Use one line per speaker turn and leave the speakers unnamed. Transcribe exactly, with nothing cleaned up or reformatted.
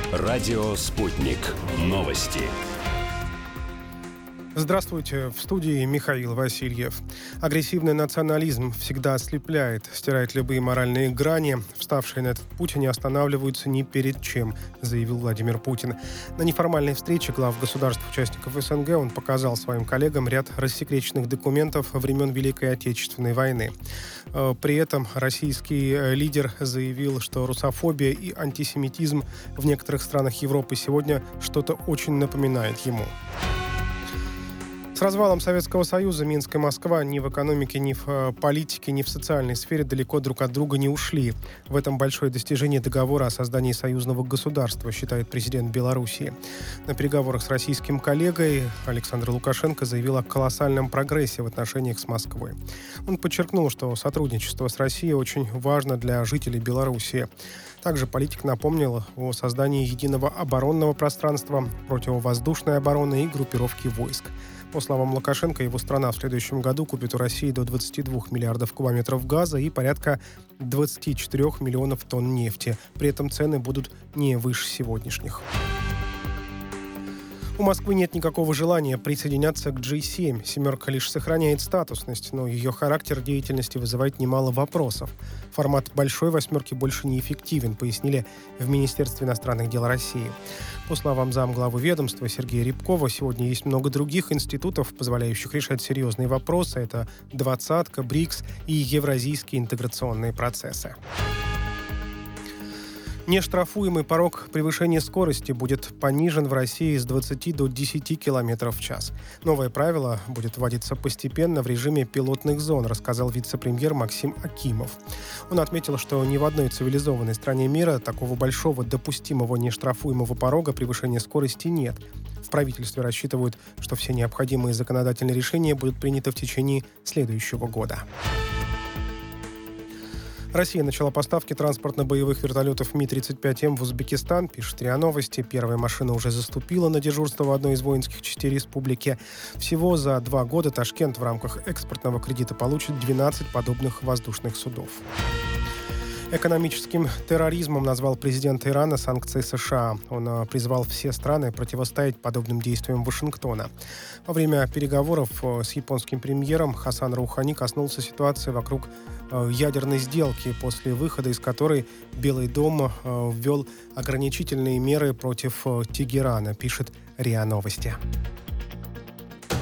Радио «Спутник». Новости.
Здравствуйте, в студии Михаил Васильев. Агрессивный национализм всегда ослепляет, стирает любые моральные грани. Вставшие на этот путь не останавливаются ни перед чем, заявил Владимир Путин. На неформальной встрече глав государств-участников СНГ он показал своим коллегам ряд рассекреченных документов времен Великой Отечественной войны. При этом российский лидер заявил, что русофобия и антисемитизм в некоторых странах Европы сегодня что-то очень напоминает ему. С развалом Советского Союза Минск и Москва ни в экономике, ни в политике, ни в социальной сфере далеко друг от друга не ушли. В этом большое достижение договора о создании союзного государства, считает президент Белоруссии. На переговорах с российским коллегой Александр Лукашенко заявил о колоссальном прогрессе в отношениях с Москвой. Он подчеркнул, что сотрудничество с Россией очень важно для жителей Белоруссии. Также политик напомнил о создании единого оборонного пространства, противовоздушной обороны и группировки войск. По словам Лукашенко, его страна в следующем году купит у России до двадцати двух миллиардов кубометров газа и порядка двадцати четырёх миллионов тонн нефти. При этом цены будут не выше сегодняшних. У Москвы нет никакого желания присоединяться к джи семь. «Семерка» лишь сохраняет статусность, но ее характер деятельности вызывает немало вопросов. Формат «Большой восьмерки» больше неэффективен, пояснили в Министерстве иностранных дел России. По словам замглавы ведомства Сергея Рябкова, сегодня есть много других институтов, позволяющих решать серьезные вопросы. Это «Двадцатка», БРИКС и евразийские интеграционные процессы. Нештрафуемый порог превышения скорости будет понижен в России с двадцати до десяти километров в час. Новое правило будет вводиться постепенно в режиме пилотных зон, рассказал вице-премьер Максим Акимов. Он отметил, что ни в одной цивилизованной стране мира такого большого допустимого нештрафуемого порога превышения скорости нет. В правительстве рассчитывают, что все необходимые законодательные решения будут приняты в течение следующего года. Россия начала поставки транспортно-боевых вертолетов Ми тридцать пять М в Узбекистан, пишет РИА Новости. Первая машина уже заступила на дежурство в одной из воинских частей республики. Всего за два года Ташкент в рамках экспортного кредита получит двенадцать подобных воздушных судов. Экономическим терроризмом назвал президент Ирана санкции США. Он призвал все страны противостоять подобным действиям Вашингтона. Во время переговоров с японским премьером Хасан Роухани коснулся ситуации вокруг ядерной сделки, после выхода из которой Белый дом ввел ограничительные меры против Тегерана, пишет РИА Новости.